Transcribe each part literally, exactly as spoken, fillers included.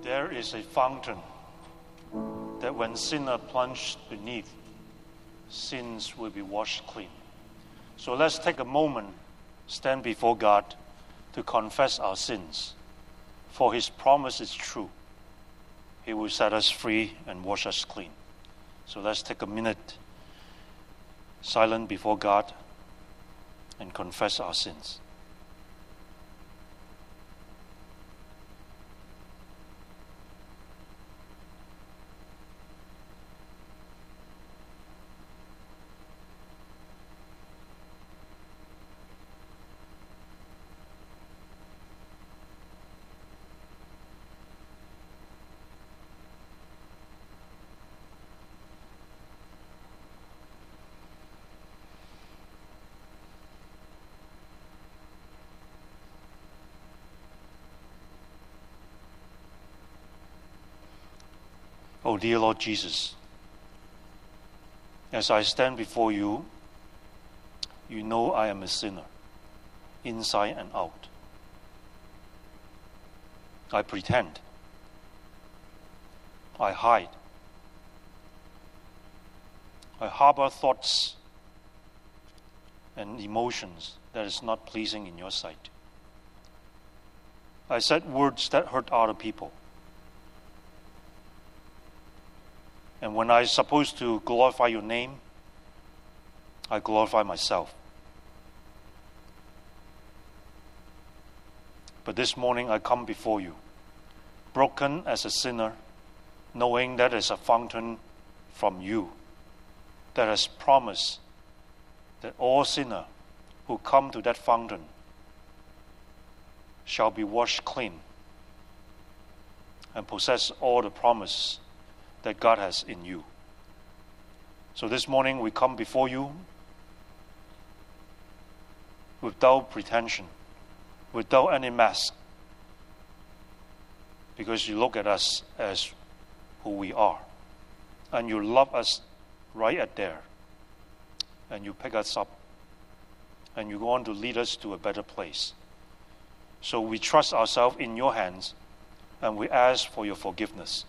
There is a fountain that when sinner plunge beneath, sins will be washed clean. So let's take a moment, stand before God to confess our sins. For His promise is true. He will set us free and wash us clean. So let's take a minute, silent before God, and confess our sins. Oh, dear Lord Jesus, as I stand before you, you know I am a sinner, inside and out. I pretend. I hide. I harbor thoughts and emotions that is not pleasing in your sight. I said words that hurt other people. And when I'm supposed to glorify your name, I glorify myself. But this morning I come before you, broken as a sinner, knowing that is a fountain from you that has promised that all sinners who come to that fountain shall be washed clean and possess all the promise that God has in you. So this morning we come before you without pretension, without any mask, because you look at us as who we are, and you love us right at there, and you pick us up, and you go on to lead us to a better place. So we trust ourselves in your hands, and we ask for your forgiveness.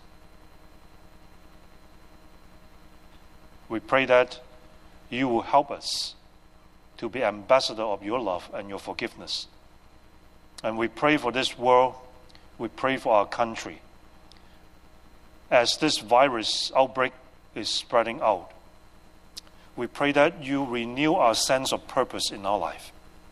We pray that you will help us to be ambassador of your love and your forgiveness. And we pray for this world. We pray for our country. As this virus outbreak is spreading out, we pray that you renew our sense of purpose in our life.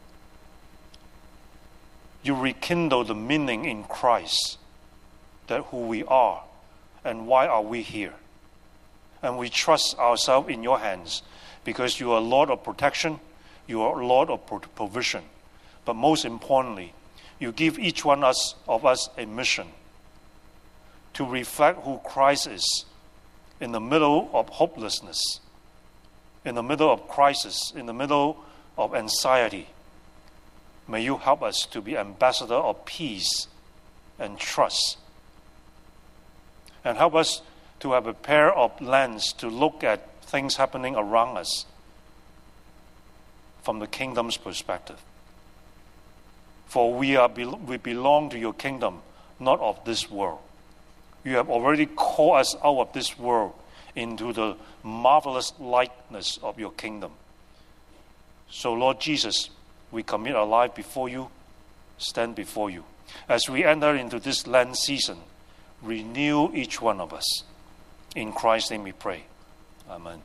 You rekindle the meaning in Christ, that who we are and why are we here. And we trust ourselves in your hands because you are Lord of protection, you are Lord of provision. But most importantly, you give each one of us a mission to reflect who Christ is in the middle of hopelessness, in the middle of crisis, in the middle of anxiety. May you help us to be ambassador of peace and trust. And help us to have a pair of lenses to look at things happening around us from the kingdom's perspective. For we are we belong to your kingdom, not of this world. You have already called us out of this world into the marvelous likeness of your kingdom. So, Lord Jesus, we commit our life before you, stand before you. As we enter into this Lent season, renew each one of us. In Christ's name we pray. Amen.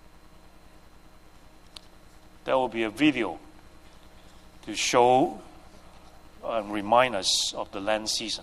There will be a video to show and remind us of the Lent season.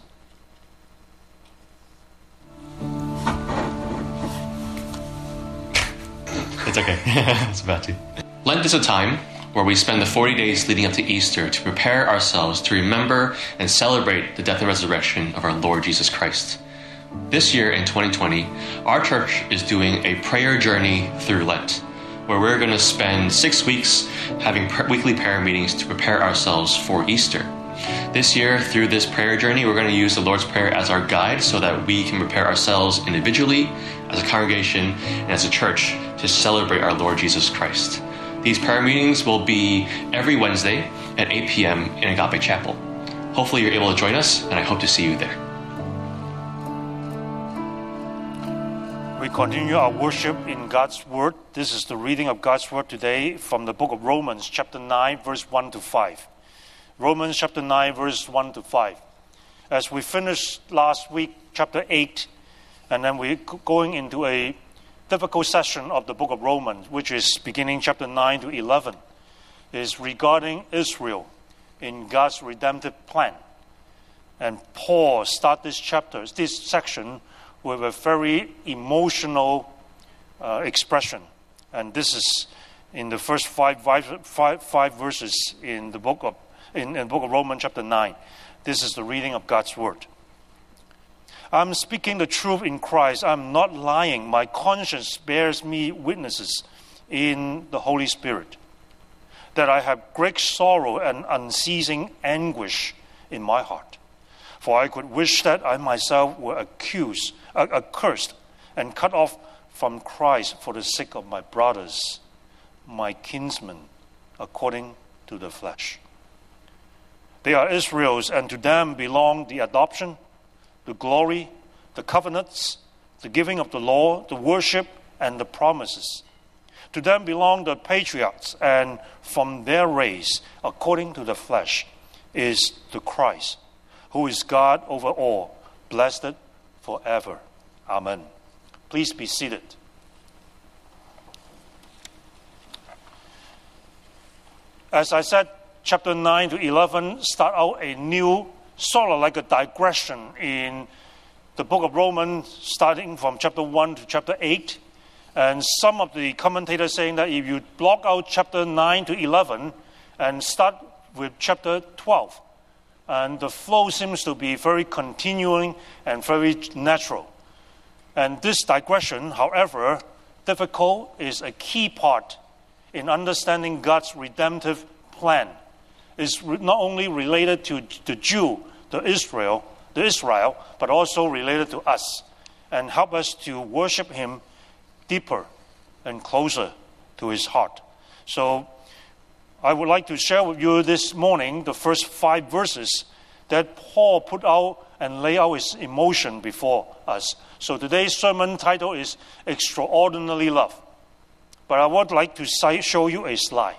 It's okay. It's about to. Lent is a time where we spend the forty days leading up to Easter to prepare ourselves to remember and celebrate the death and resurrection of our Lord Jesus Christ. This year in twenty twenty, our church is doing a prayer journey through Lent, where we're going to spend six weeks having weekly prayer meetings to prepare ourselves for Easter. This year, through this prayer journey, we're going to use the Lord's Prayer as our guide so that we can prepare ourselves individually, as a congregation, and as a church to celebrate our Lord Jesus Christ. These prayer meetings will be every Wednesday at eight p.m. in Agape Chapel. Hopefully you're able to join us, and I hope to see you there. We continue our worship in God's Word. This is the reading of God's Word today from the book of Romans, chapter nine, verse one to five. Romans chapter nine, verse one to five. As we finished last week, chapter eight, and then we're going into a difficult section of the book of Romans, which is beginning chapter nine to eleven, is regarding Israel in God's redemptive plan. And Paul starts this chapter, this section, with a very emotional uh, expression. And this is in the first five, five, five, five verses in the book of in, in the book of Romans chapter nine. This is the reading of God's Word. I'm speaking the truth in Christ. I'm not lying. My conscience bears me witnesses in the Holy Spirit that I have great sorrow and unceasing anguish in my heart. For I could wish that I myself were accused, uh, accursed, and cut off from Christ for the sake of my brothers, my kinsmen, according to the flesh. They are Israel's, and to them belong the adoption, the glory, the covenants, the giving of the law, the worship, and the promises. To them belong the patriarchs, and from their race, according to the flesh, is the Christ, who is God over all, blessed forever. Amen. Please be seated. As I said, chapter nine to eleven start out a new, sort of like a digression in the book of Romans, starting from chapter one to chapter eight. And some of the commentators saying that if you block out chapter nine to eleven and start with chapter twelve, and the flow seems to be very continuing and very natural. And this digression, however difficult, is a key part in understanding God's redemptive plan. It's not only related to the Jew, the Israel, the Israel, but also related to us, and help us to worship Him deeper and closer to His heart. So I would like to share with you this morning the first five verses that Paul put out and lay out his emotion before us. So today's sermon title is Extraordinary Love. But I would like to show you a slide.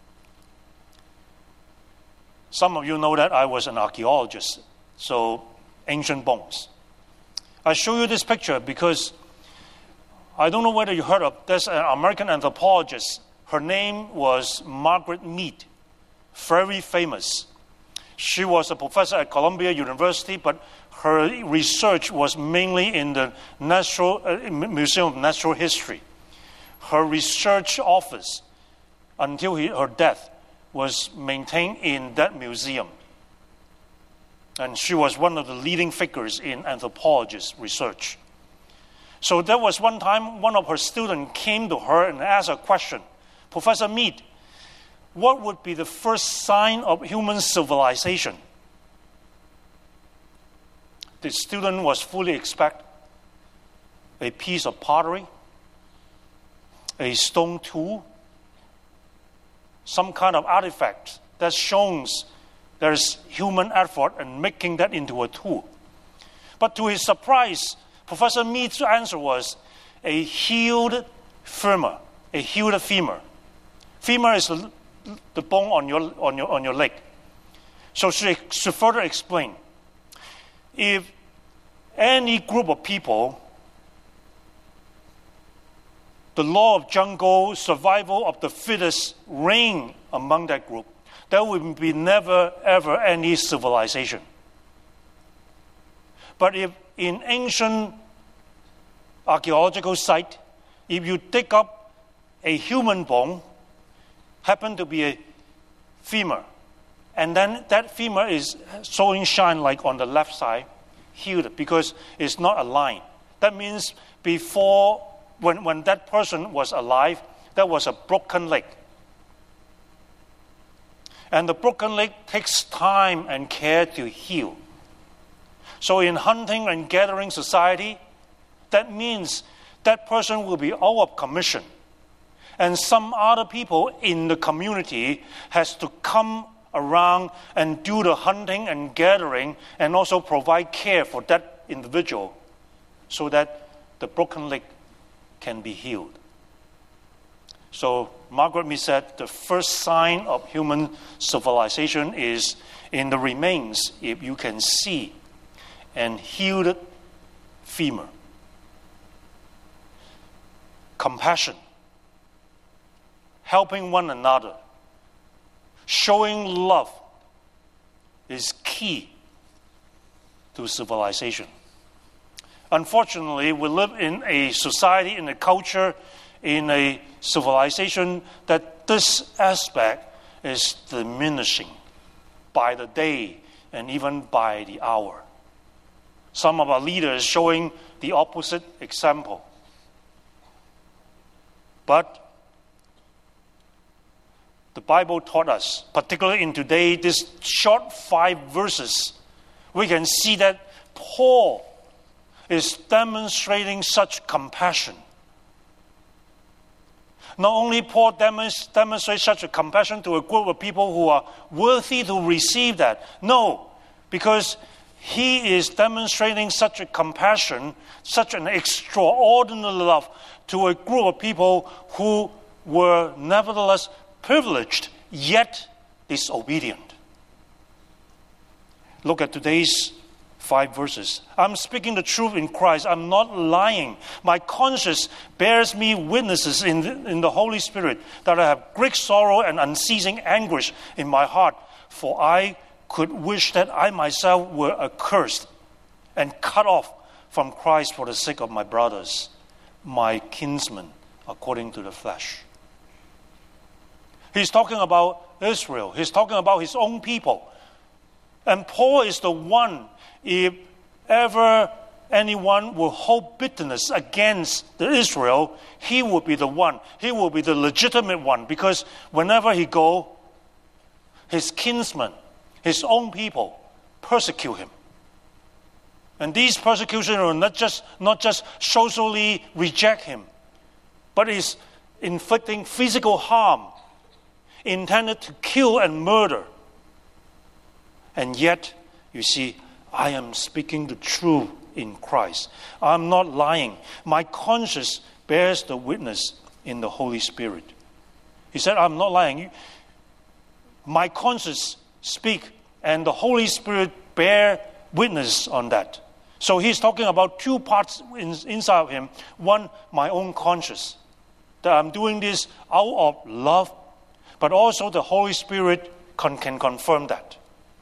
Some of you know that I was an archaeologist, so ancient bones. I show you this picture because I don't know whether you heard of, there's an American anthropologist. Her name was Margaret Mead, very famous. She was a professor at Columbia University, but her research was mainly in the Natural uh, Museum of Natural History. Her research office, until he, her death, was maintained in that museum. And she was one of the leading figures in anthropologist research. So there was one time one of her students came to her and asked a question. Professor Mead, what would be the first sign of human civilization? The student was fully expect a piece of pottery, a stone tool, some kind of artifact that shows there is human effort in making that into a tool. But to his surprise, Professor Mead's answer was a healed femur, a healed femur. Femur is the, the bone on your on your on your leg. So she, she further explained, if any group of people, the law of jungle, survival of the fittest reign among that group, there will be never ever any civilization. But if in ancient archaeological site, if you dig up a human bone, happen to be a femur, and then that femur is showing shine like on the left side, healed, because it's not aligned. That means before, when, when that person was alive, there was a broken leg. And the broken leg takes time and care to heal. So in hunting and gathering society, that means that person will be out of commission. And some other people in the community has to come around and do the hunting and gathering and also provide care for that individual so that the broken leg can be healed. So Margaret Mead said the first sign of human civilization is in the remains if you can see an healed femur. Compassion, helping one another, showing love is key to civilization. Unfortunately, we live in a society, in a culture, in a civilization that this aspect is diminishing by the day and even by the hour. Some of our leaders showing the opposite example. But the Bible taught us, particularly in today, this short five verses, we can see that Paul is demonstrating such compassion. Not only Paul demonstrates such a compassion to a group of people who are worthy to receive that. No, because he is demonstrating such a compassion, such an extraordinary love to a group of people who were nevertheless privileged, yet disobedient. Look at today's five verses. I'm speaking the truth in Christ. I'm not lying. My conscience bears me witnesses in the, in the Holy Spirit that I have great sorrow and unceasing anguish in my heart. For I could wish that I myself were accursed and cut off from Christ for the sake of my brothers, my kinsmen, according to the flesh. He's talking about Israel. He's talking about his own people. And Paul is the one, if ever anyone will hold bitterness against the Israel, he will be the one. He will be the legitimate one, because whenever he go, his kinsmen, his own people, persecute him. And these persecutions will not just, not just socially reject him, but is inflicting physical harm, intended to kill and murder. And yet, you see, I am speaking the truth in Christ. I'm not lying. My conscience bears the witness in the Holy Spirit. He said, I'm not lying. My conscience speak, and the Holy Spirit bear witness on that. So he's talking about two parts in, inside of him. One, my own conscience, that I'm doing this out of love, but also the Holy Spirit can, can confirm that.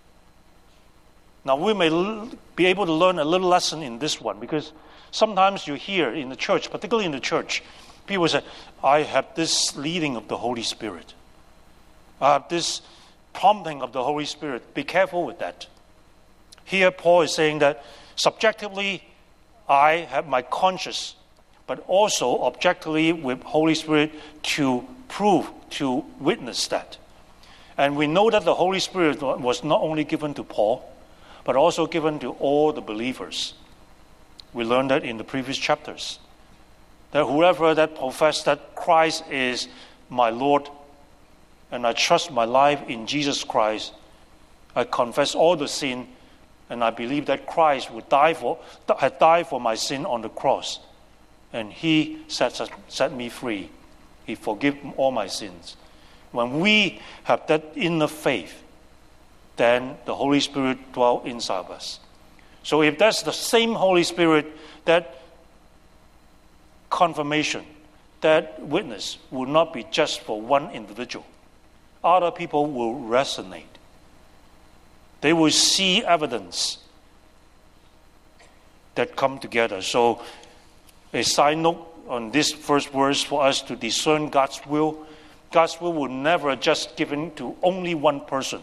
Now, we may l- be able to learn a little lesson in this one, because sometimes you hear in the church, particularly in the church, people say, I have this leading of the Holy Spirit. I have this prompting of the Holy Spirit. Be careful with that. Here, Paul is saying that subjectively, I have my conscience, but also objectively with Holy Spirit to prove, to witness that. And we know that the Holy Spirit was not only given to Paul, but also given to all the believers. We learned that in the previous chapters. That whoever that profess that Christ is my Lord, and I trust my life in Jesus Christ, I confess all the sin, and I believe that Christ would die for, had died for my sin on the cross, and He set, set me free. He forgave all my sins. When we have that inner faith, then the Holy Spirit dwells inside of us. So if that's the same Holy Spirit, that confirmation, that witness will not be just for one individual. Other people will resonate. They will see evidence that come together. So a side note on this first verse for us to discern God's will. God's will will never just given to only one person.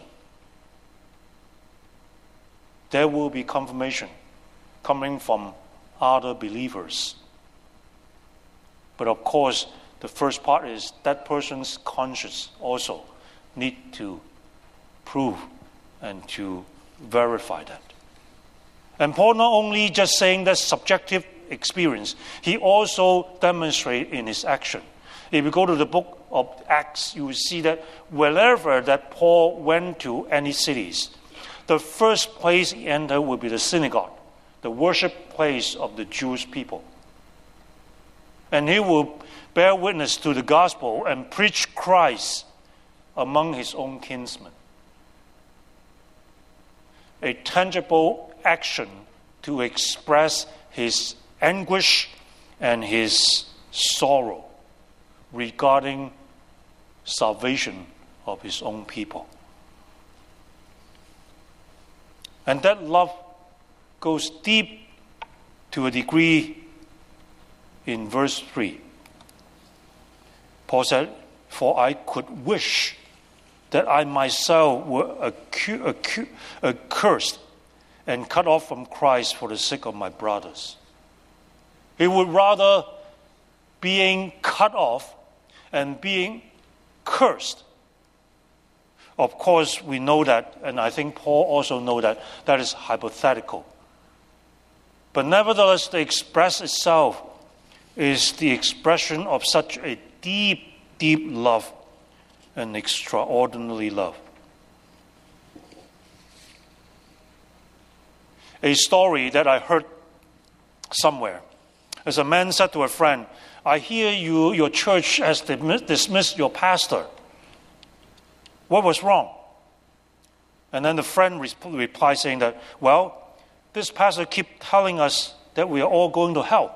There will be confirmation coming from other believers. But of course, the first part is that person's conscience also need to prove and to verify that. And Paul not only just saying that subjective experience, he also demonstrates in his action. If you go to the book of Acts, you will see that wherever that Paul went to any cities, the first place he entered would be the synagogue, the worship place of the Jewish people. and he will bear witness to the gospel and preach Christ among his own kinsmen. A tangible action to express his anguish and his sorrow regarding salvation of his own people. And that love goes deep to a degree in verse three. Paul said, "For I could wish that I myself were accu- accu- accursed and cut off from Christ for the sake of my brothers." He would rather being cut off and being cursed. Of course, we know that, and I think Paul also knows that, that is hypothetical. But nevertheless, the express itself is the expression of such a deep, deep love, an extraordinary love. A story that I heard somewhere, as a man said to a friend, "I hear you, your church has dismissed your pastor. What was wrong?" And then the friend replied saying that, "Well, this pastor keeps telling us that we are all going to hell."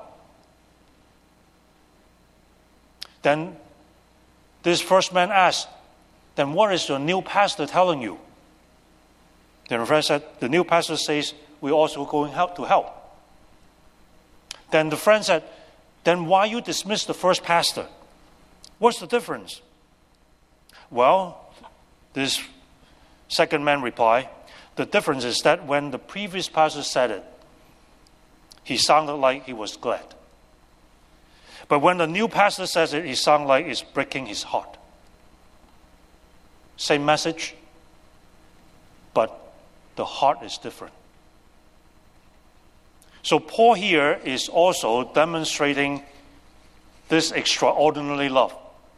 Then this first man asked, "Then what is your new pastor telling you?" Then the friend said, "The new pastor says we're also going to hell." Then the friend said, "Then why you dismiss the first pastor? What's the difference?" "Well," this second man replied, "the difference is that when the previous pastor said it, he sounded like he was glad. But when the new pastor says it, he sounds like it's breaking his heart." Same message, but the heart is different. So Paul here is also demonstrating this extraordinary love.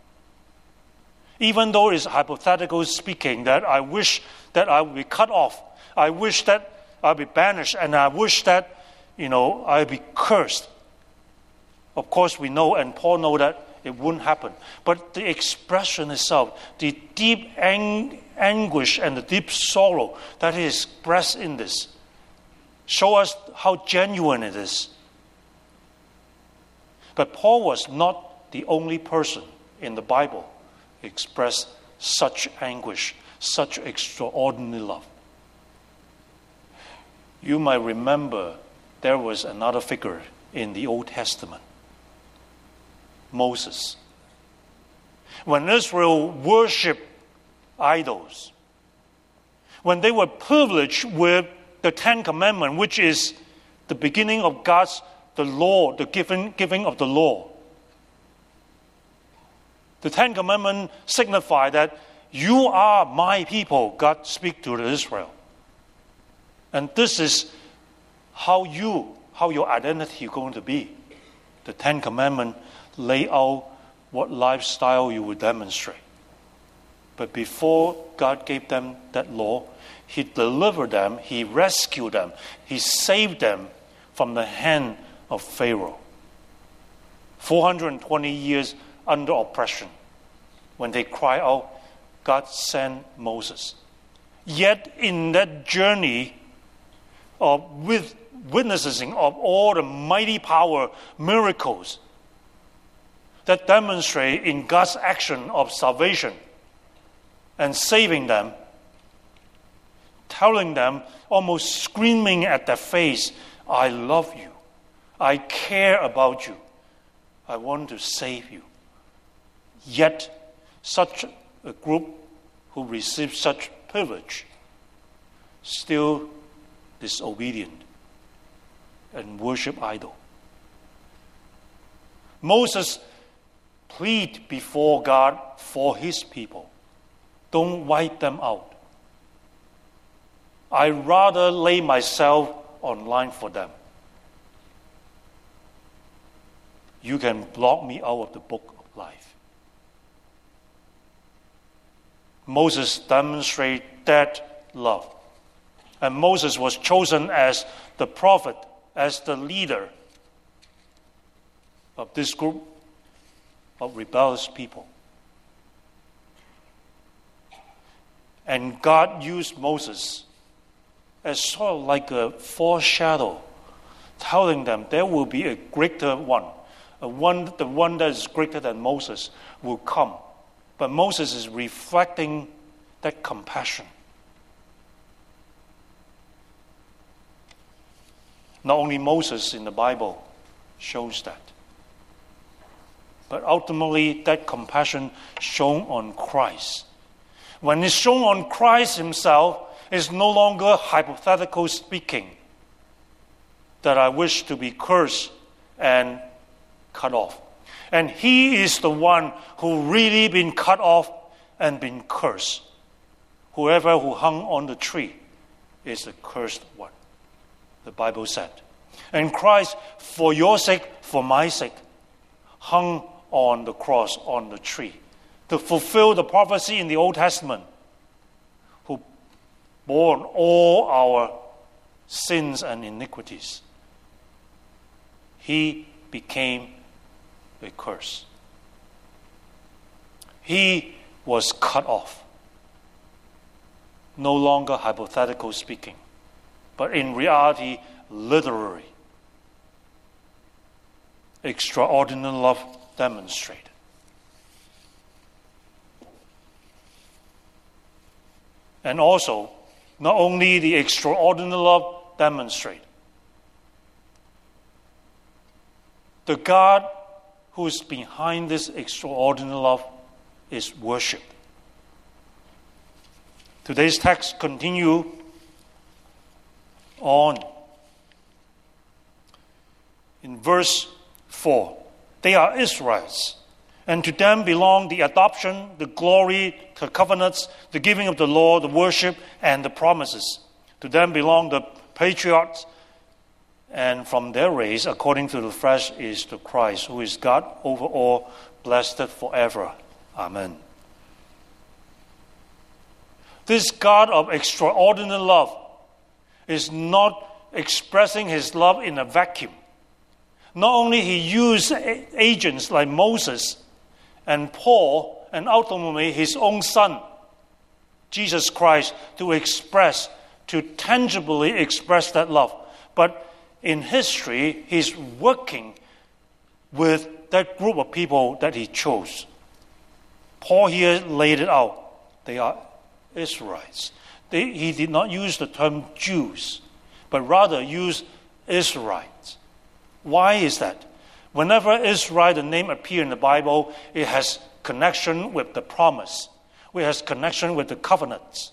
Even though it's hypothetical speaking, that I wish that I would be cut off, I wish that I'd be banished, and I wish that, you know, I'd be cursed. Of course, we know, and Paul knows that it wouldn't happen. But the expression itself, the deep ang- anguish and the deep sorrow that is expressed in this, show us how genuine it is. But Paul was not the only person in the Bible who expressed such anguish, such extraordinary love. You might remember there was another figure in the Old Testament, Moses. When Israel worshipped idols, when they were privileged with the Ten Commandments, which is the beginning of God's, the law, the giving, giving of the law. The Ten Commandments signify that you are my people, God speaks to Israel. And this is how you, how your identity is going to be. The Ten Commandments lay out what lifestyle you will demonstrate. But before God gave them that law, He delivered them, He rescued them, He saved them from the hand of Pharaoh. four hundred twenty years under oppression. When they cry out, God sent Moses. Yet in that journey of with witnessing of all the mighty power, miracles that demonstrate in God's action of salvation and saving them, telling them, almost screaming at their face, I love you. I care about you. I want to save you. Yet, such a group who received such privilege still disobedient and worship idol. Moses plead before God for his people. Don't wipe them out. I rather lay myself online for them. You can block me out of the book of life. Moses demonstrated that love. And Moses was chosen as the prophet, as the leader. of this group of rebellious people. And God used Moses as sort of like a foreshadow, telling them there will be a greater one, a one, the one that is greater than Moses will come. But Moses is reflecting that compassion. Not only Moses in the Bible shows that, but ultimately that compassion shown on Christ. When it's shown on Christ himself, it's no longer hypothetical speaking that I wish to be cursed and cut off. And he is the one who really been cut off and been cursed. Whoever who hung on the tree is the cursed one, the Bible said. And Christ, for your sake, for my sake, hung on the cross, on the tree, to fulfill the prophecy in the Old Testament, who bore all our sins and iniquities. He became a curse. He was cut off. No longer hypothetical speaking, but in reality, literary. Extraordinary love demonstrated. And also, not only the extraordinary love demonstrated, the God who is behind this extraordinary love is worship. Today's text continue on in verse four. They are Israelites, and to them belong the adoption, the glory, the covenants, the giving of the law, the worship, and the promises. To them belong the patriarchs, and from their race, according to the flesh, is the Christ, who is God over all, blessed forever. Amen. This God of extraordinary love is not expressing his love in a vacuum. Not only he used agents like Moses and Paul, and ultimately his own son, Jesus Christ, to express, to tangibly express that love. But in history, he's working with that group of people that he chose. Paul here laid it out. They are Israelites. They, he did not use the term Jews, but rather used Israelites. Why is that? Whenever Israel, the name appears in the Bible, it has connection with the promise. It has connection with the covenants.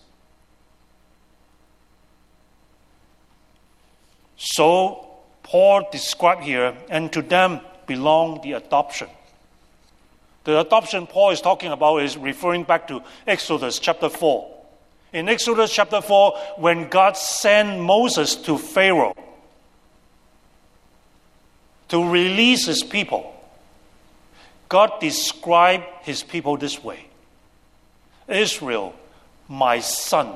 So, Paul described here, and to them belong the adoption. The adoption Paul is talking about is referring back to Exodus chapter four. In Exodus chapter four, when God sent Moses to Pharaoh to release his people, God described his people this way: Israel, my son.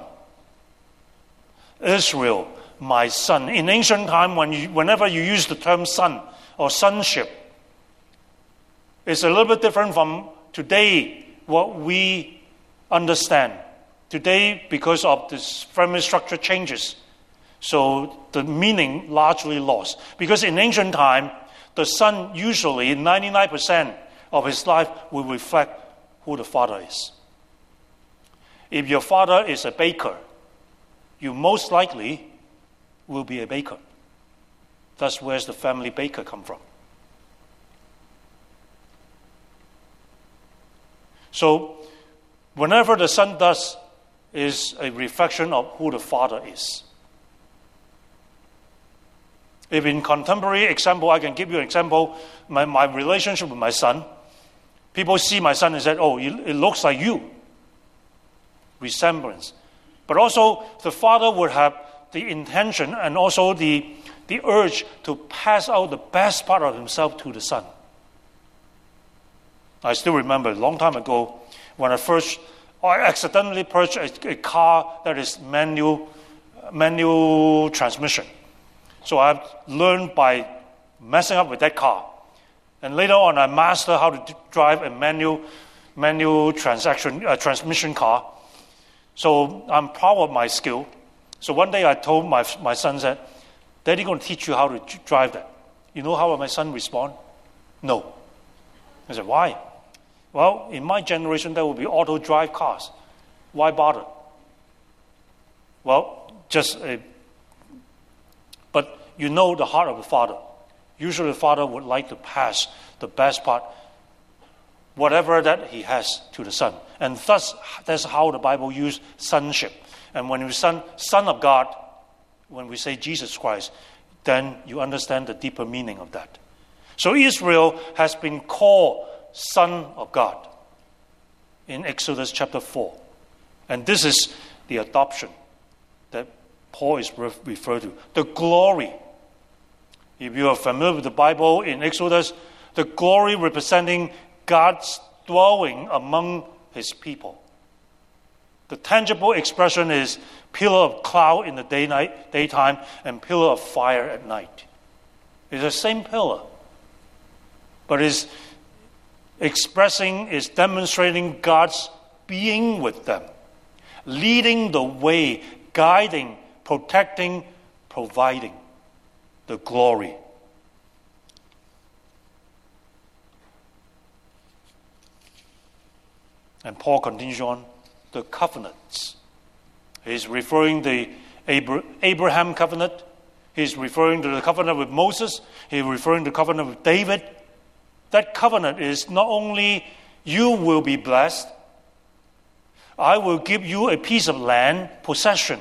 Israel, my son. In ancient time, when you, whenever you use the term son or sonship, it's a little bit different from today, what we understand. Today, because of this family structure changes, so the meaning largely lost. Because in ancient time, the son usually, ninety-nine percent of his life will reflect who the father is. If your father is a baker, you most likely will be a baker. That's where the family baker come from. So, whenever the son does is a reflection of who the father is. If in contemporary example, I can give you an example, my, my relationship with my son, people see my son and say, oh, it looks like you. Resemblance. But also, the father would have the intention and also the, the urge to pass out the best part of himself to the son. I still remember a long time ago when I first, I accidentally purchased a, a car that is manual, manual transmission. So I've learned by messing up with that car. And later on, I mastered how to drive a manual, manual transaction, uh, transmission car. So I'm proud of my skill. So one day I told my, my son, said, Daddy going to teach you how to drive that. You know how my son respond? No. I said, why? Well, in my generation, there will be auto drive cars. Why bother? Well, just a... But you know the heart of the father. Usually the father would like to pass the best part, whatever that he has, to the son. And thus, that's how the Bible uses sonship. And when we son, son of God, when we say Jesus Christ, then you understand the deeper meaning of that. So Israel has been called son of God in Exodus chapter four. And this is the adoption that Paul is referred to. The glory. If you are familiar with the Bible in Exodus, the glory representing God's dwelling among his people. The tangible expression is pillar of cloud in the day, night, daytime and pillar of fire at night. It's the same pillar, but it's expressing, is demonstrating God's being with them, leading the way, guiding, protecting, providing the glory. And Paul continues on, the covenants. He's referring to the Abraham covenant. He's referring to the covenant with Moses. He's referring to the covenant with David. That covenant is not only you will be blessed, I will give you a piece of land, possession.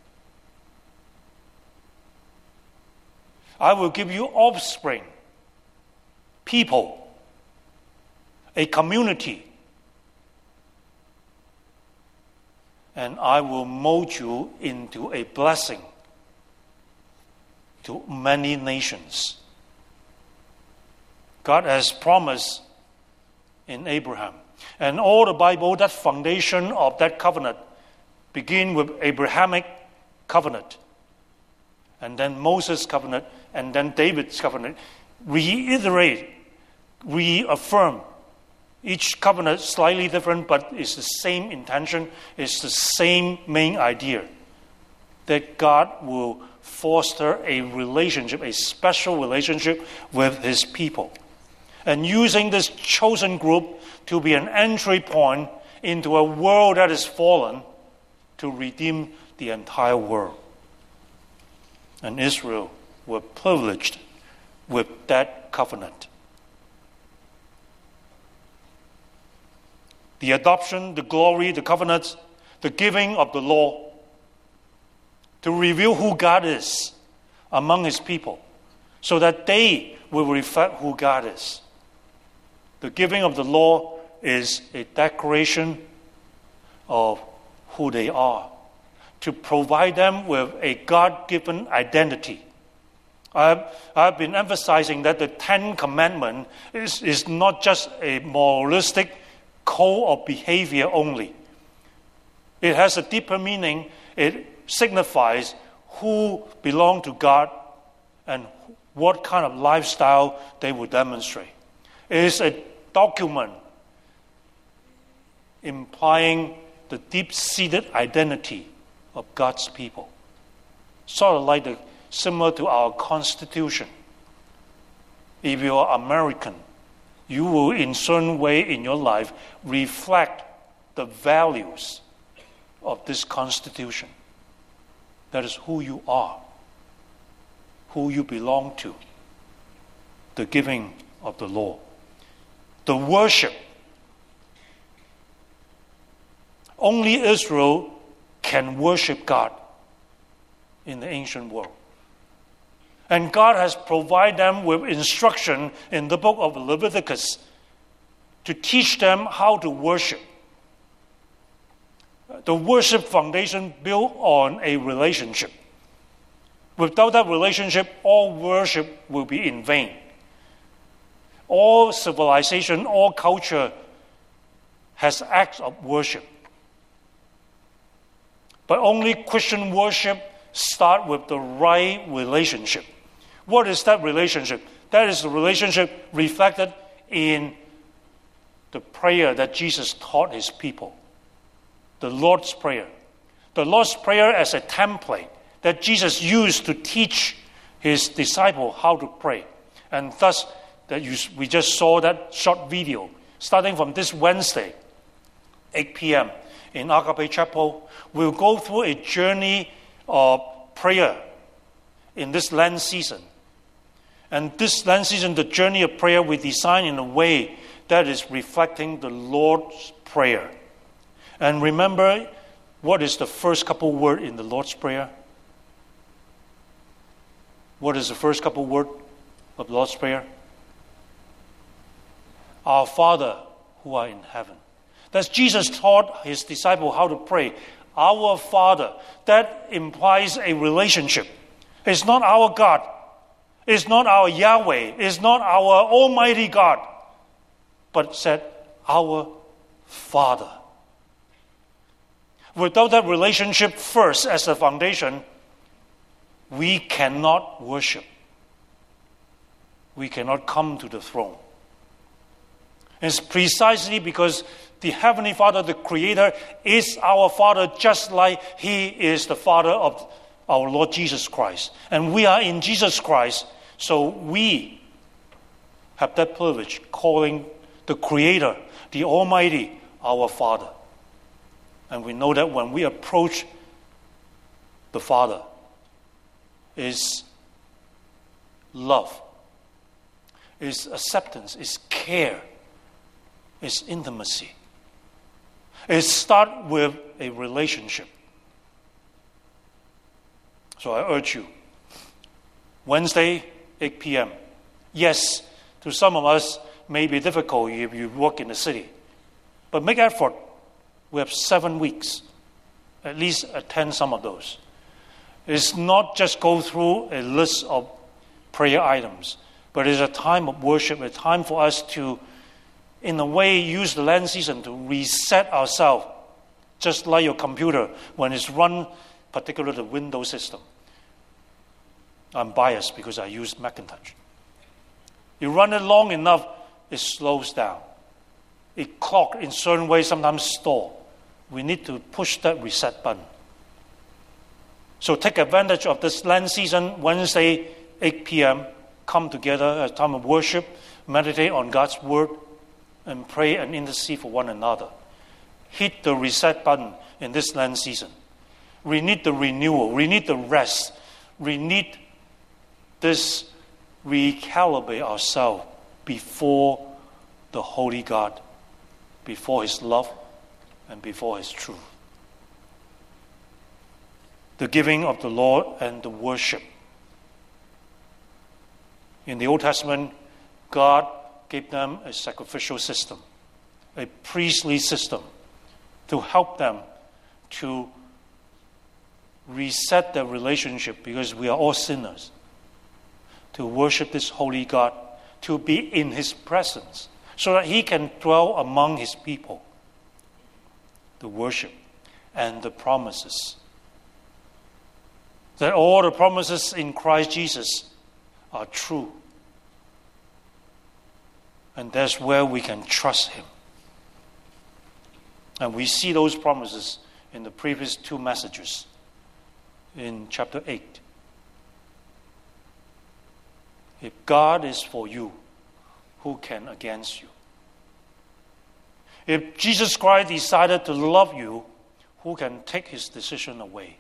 I will give you offspring, people, a community. And I will mold you into a blessing to many nations. God has promised in Abraham. And all the Bible, that foundation of that covenant, begin with Abrahamic covenant, and then Moses' covenant, and then David's covenant. Reiterate, reaffirm. Each covenant is slightly different, but it's the same intention, it's the same main idea, that God will foster a relationship, a special relationship with his people. And using this chosen group to be an entry point into a world that is fallen to redeem the entire world. And Israel were privileged with that covenant. The adoption, the glory, the covenants, the giving of the law to reveal who God is among his people so that they will reflect who God is. The giving of the law is a declaration of who they are, to provide them with a God-given identity. I've, I've been emphasizing that the Ten Commandments is, is not just a moralistic code of behavior only. It has a deeper meaning. It signifies who belong to God and what kind of lifestyle they will demonstrate. It is a document implying the deep-seated identity of God's people. Sort of like the, similar to our Constitution. If you are American, you will in certain way in your life reflect the values of this Constitution. That is who you are, who you belong to, the giving of the law. The worship. Only Israel can worship God in the ancient world. And God has provided them with instruction in the book of Leviticus to teach them how to worship. The worship foundation built on a relationship. Without that relationship, all worship will be in vain. All civilization, all culture has acts of worship. But only Christian worship starts with the right relationship. What is that relationship? That is the relationship reflected in the prayer that Jesus taught his people, the Lord's Prayer. The Lord's Prayer as a template that Jesus used to teach his disciple how to pray. And thus, that you, we just saw that short video, starting from this Wednesday, eight p.m. in Agape Chapel. We'll go through a journey of prayer in this Lent season. And this Lent season, the journey of prayer, we design in a way that is reflecting the Lord's Prayer. And remember, what is the first couple word in the Lord's Prayer? What is the first couple word of the Lord's Prayer? Our Father who are in heaven. That's Jesus taught his disciple how to pray. Our Father. That implies a relationship. It's not our God. It's not our Yahweh. It's not our Almighty God. But said, our Father. Without that relationship first as a foundation, we cannot worship. We cannot come to the throne. It's precisely because the Heavenly Father, the Creator, is our Father, just like He is the Father of our Lord Jesus Christ. And we are in Jesus Christ, so we have that privilege, calling the Creator, the Almighty, our Father. And we know that when we approach the Father, is love, is acceptance, is care, is intimacy. It starts with a relationship. So I urge you, Wednesday, eight p.m. Yes, to some of us, may be difficult if you work in the city. But make effort. We have seven weeks. At least attend some of those. It's not just go through a list of prayer items, but it's a time of worship, a time for us to, in a way, use the Lent season to reset ourselves, just like your computer when it's run, particularly the Windows system. I'm biased because I use Macintosh. You run it long enough, it slows down. It clocks in certain ways, sometimes stall. We need to push that reset button. So take advantage of this Lent season, Wednesday, eight p.m. Come together at a time of worship, meditate on God's Word, and pray and intercede for one another. Hit the reset button in this Lent season. We need the renewal. We need the rest. We need this recalibrate ourselves before the Holy God, before His love, and before His truth. The giving of the Lord and the worship. In the Old Testament, God gave them a sacrificial system, a priestly system, to help them to reset their relationship, because we are all sinners, to worship this holy God, to be in His presence, so that He can dwell among His people. The worship and the promises. That all the promises in Christ Jesus are true. And that's where we can trust Him. And we see those promises in the previous two messages in chapter eight. If God is for you, who can against you? If Jesus Christ decided to love you, who can take His decision away?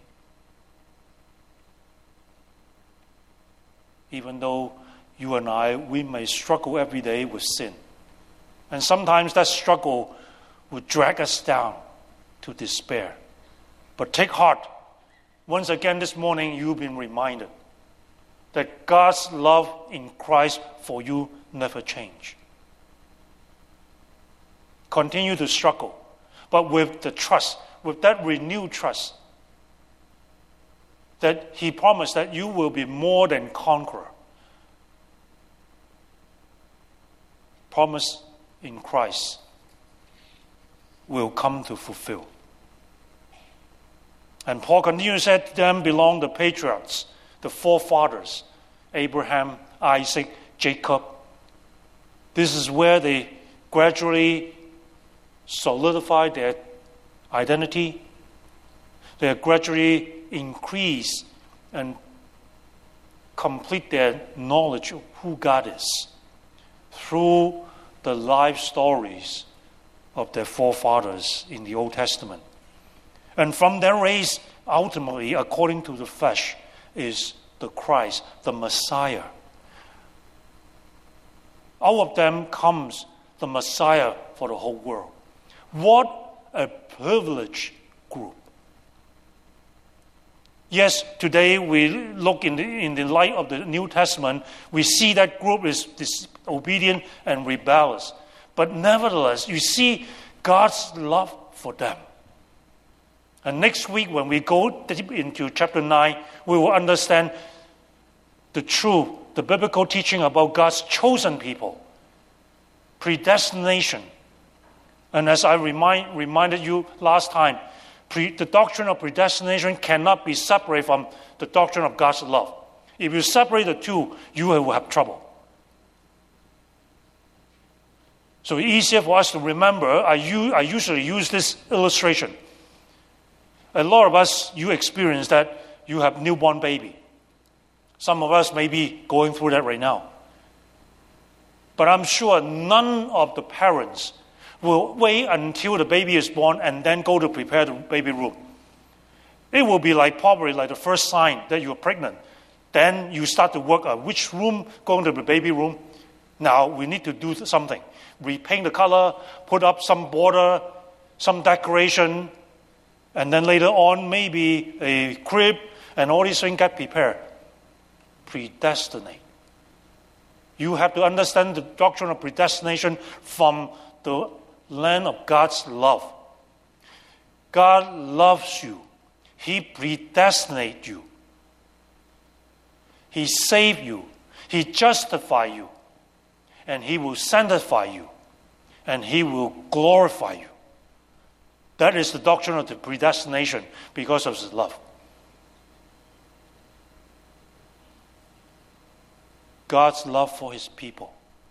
Even though you and I, we may struggle every day with sin. And sometimes that struggle will drag us down to despair. But take heart. Once again this morning, you've been reminded that God's love in Christ for you never changed. Continue to struggle, but with the trust, with that renewed trust, that He promised that you will be more than conqueror. Promise in Christ will come to fulfill. And Paul continues, said to them belong the patriarchs, the forefathers, Abraham, Isaac, Jacob. This is where they gradually solidify their identity. They gradually increase and complete their knowledge of who God is through the life stories of their forefathers in the Old Testament. And from their race, ultimately, according to the flesh, is the Christ, the Messiah. Out of them comes the Messiah for the whole world. What a privileged group. Yes, today we look in the, in the light of the New Testament, we see that group is disobedient and rebellious. But nevertheless, you see God's love for them. And next week, when we go deep into chapter nine, we will understand the truth, the biblical teaching about God's chosen people, predestination. And as I remind, reminded you last time, pre, the doctrine of predestination cannot be separated from the doctrine of God's love. If you separate the two, you will have trouble. So it's easier for us to remember. I, use, I usually use this illustration. A lot of us, you experience that you have newborn baby. Some of us may be going through that right now. But I'm sure none of the parents will wait until the baby is born and then go to prepare the baby room. It will be like probably like the first sign that you're pregnant. Then you start to work out which room going to the baby room. Now we need to do something. Repaint the color, put up some border, some decoration, and then later on maybe a crib, and all these things get prepared. Predestinate. You have to understand the doctrine of predestination from the land of God's love. God loves you. He predestinated you. He saved you. He justified you. And He will sanctify you. And He will glorify you. That is the doctrine of the predestination because of His love. God's love for His people.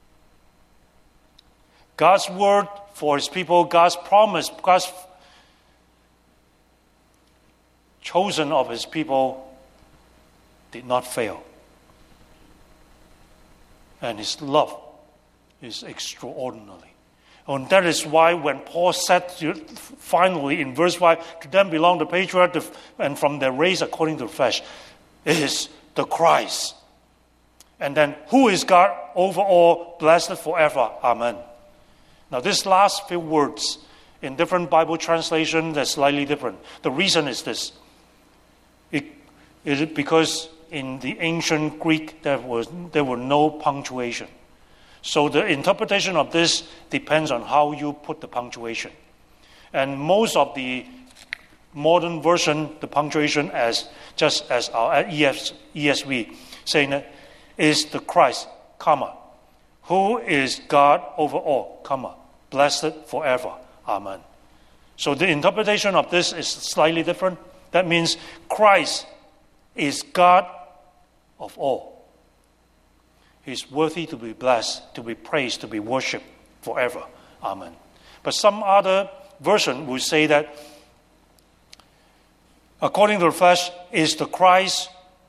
God's word for His people, God's promise, God's chosen of His people did not fail. And His love is extraordinary. And that is why when Paul said to, finally in verse five, to them belong the patriarch and from their race according to the flesh, it is the Christ. And then, who is God over all, blessed forever. Amen. Now, this last few words in different Bible translations are slightly different. The reason is this. It is because in the ancient Greek, there was there were no punctuation. So the interpretation of this depends on how you put the punctuation. And most of the modern version, the punctuation as just as our E S V, saying that is the Christ, comma, who is God over all, comma, blessed forever. Amen. So the interpretation of this is slightly different. That means Christ is God of all. He's worthy to be blessed, to be praised, to be worshipped forever. Amen. But some other version will say that according to the flesh is the Christ,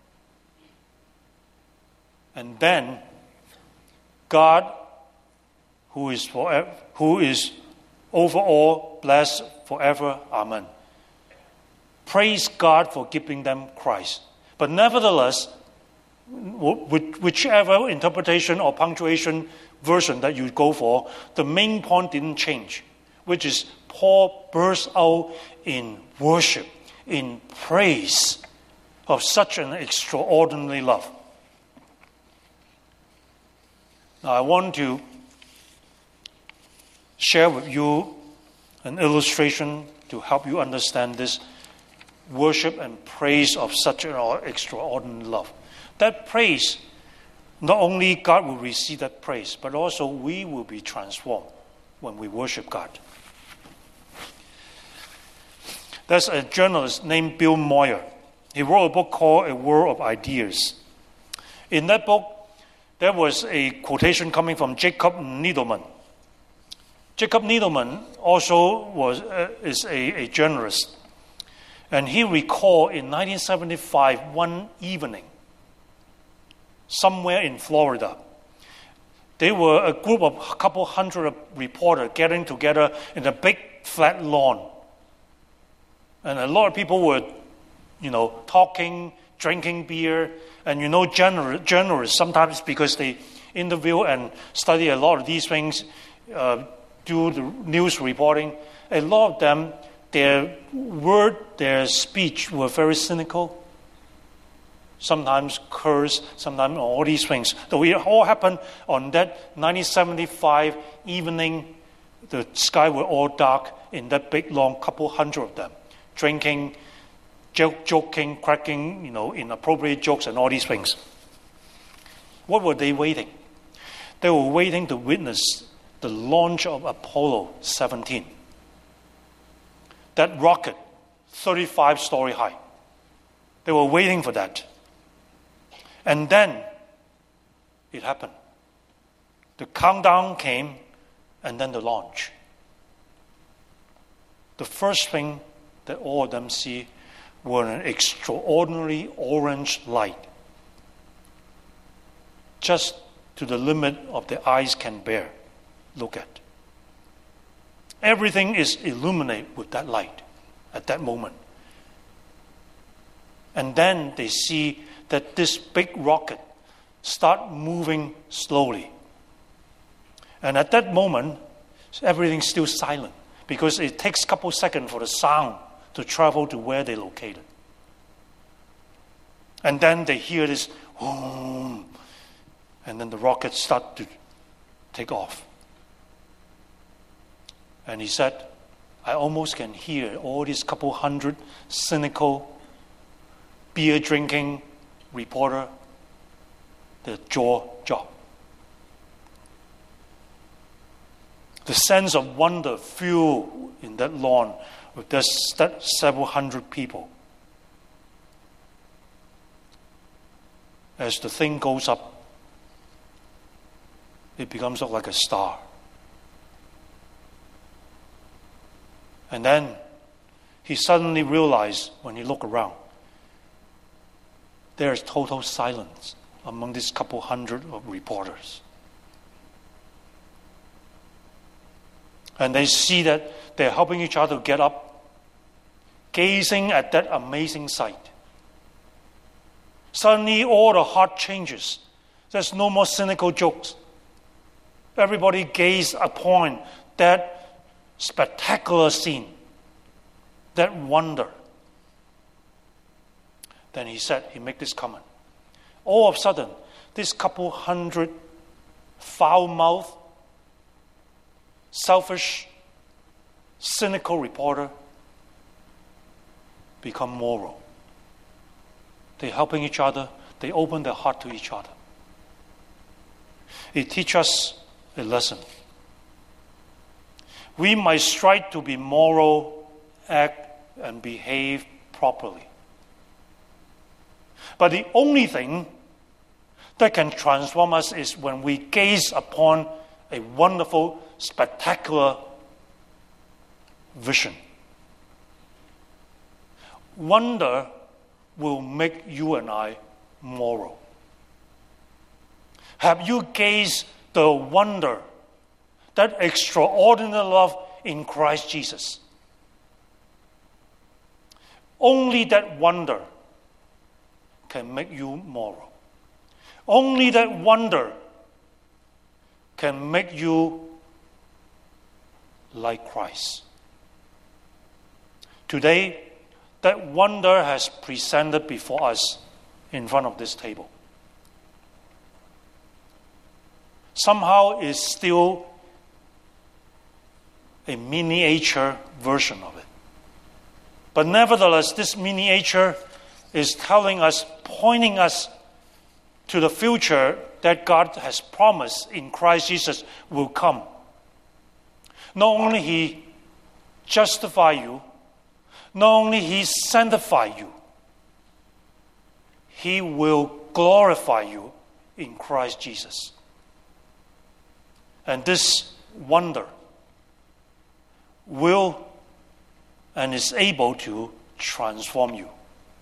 and then God, who is forever, who is over all, blessed forever. Amen. Praise God for giving them Christ. But nevertheless, whichever interpretation or punctuation version that you go for, the main point didn't change, which is Paul burst out in worship, in praise of such an extraordinary love. Now, I want to share with you an illustration to help you understand this worship and praise of such an extraordinary love. That praise, not only God will receive that praise, but also we will be transformed when we worship God. There's a journalist named Bill Moyer. He wrote a book called A World of Ideas. In that book, There was a quotation coming from Jacob Needleman. Jacob Needleman also was uh, is a, a journalist. And he recalled in nineteen seventy-five, one evening, somewhere in Florida, they were a group of a couple hundred reporters getting together in a big flat lawn. And a lot of people were, you know, talking, drinking beer. And you know, journal, journalists, sometimes because they interview and study a lot of these things, uh, do the news reporting, a lot of them, their word, their speech were very cynical. Sometimes curse, sometimes all these things. So it all happened on that nineteen seventy-five evening. The sky were all dark in that big, long couple hundred of them, drinking, joke, joking, cracking, you know, inappropriate jokes and all these things. What were they waiting? They were waiting to witness the launch of Apollo seventeen. That rocket, thirty-five story high. They were waiting for that. And then it happened. The countdown came, and then the launch. The first thing that all of them see were an extraordinary orange light, just to the limit of their eyes can bear. Look at. Everything is illuminated with that light at that moment. And then they see that this big rocket start moving slowly. And at that moment, everything's still silent because it takes a couple seconds for the sound to travel to where they're located. And then they hear this, boom, and then the rockets start to take off. And he said, I almost can hear all these couple hundred cynical, beer-drinking reporter, their jaw drop. The sense of wonder filled in that lawn with that several hundred people. As the thing goes up, it becomes like a star. And then he suddenly realized when he looked around, there is total silence among these couple hundred of reporters. And they see that they're helping each other get up, gazing at that amazing sight. Suddenly all the heart changes. There's no more cynical jokes. Everybody gaze upon that spectacular scene, that wonder. Then he said, he made this comment. All of a sudden, this couple hundred foul-mouthed, selfish, cynical reporter become moral. They're helping each other. They open their heart to each other. It teaches us a lesson. We might strive to be moral, act, and behave properly. But the only thing that can transform us is when we gaze upon a wonderful, spectacular vision. Wonder will make you and I moral. Have you gazed the wonder, that extraordinary love in Christ Jesus? Only that wonder can make you moral. Only that wonder can make you like Christ. Today, that wonder has presented before us in front of this table. Somehow it's still a miniature version of it. But nevertheless, this miniature is telling us, pointing us to the future that God has promised in Christ Jesus will come. Not only He justify you, not only He sanctify you, He will glorify you in Christ Jesus. And this wonder will and is able to transform you.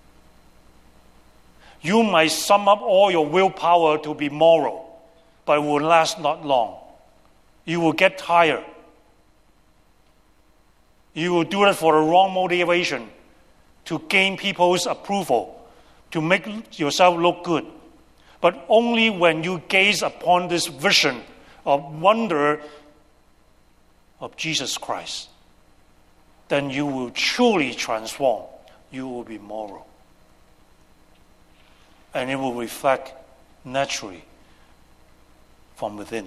You might sum up all your willpower to be moral, but it will last not long. You will get tired. You will do it for the wrong motivation, to gain people's approval, to make yourself look good. But only when you gaze upon this vision of wonder of Jesus Christ, then you will truly transform. You will be moral. And it will reflect naturally from within.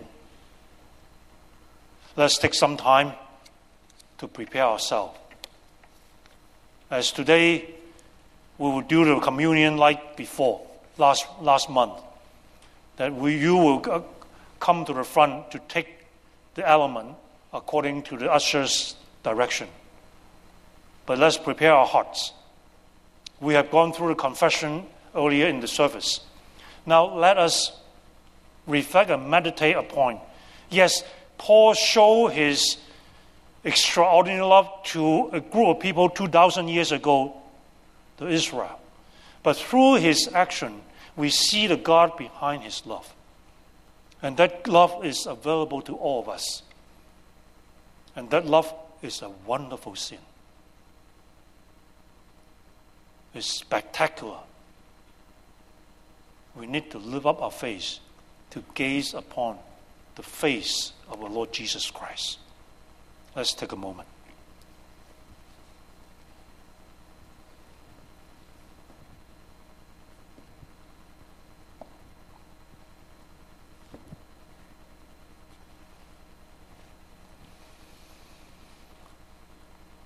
Let's take some time to prepare ourselves. As today, we will do the communion like before, last last month, that we, you will come to the front to take the element according to the usher's direction. But let's prepare our hearts. We have gone through the confession earlier in the service. Now let us reflect and meditate upon. Yes, Paul showed his extraordinary love to a group of people two thousand years ago, to Israel. But through his action, we see the God behind his love. And that love is available to all of us. And that love is a wonderful sin. It's spectacular. We need to lift up our face to gaze upon the face of our Lord Jesus Christ. Let's take a moment.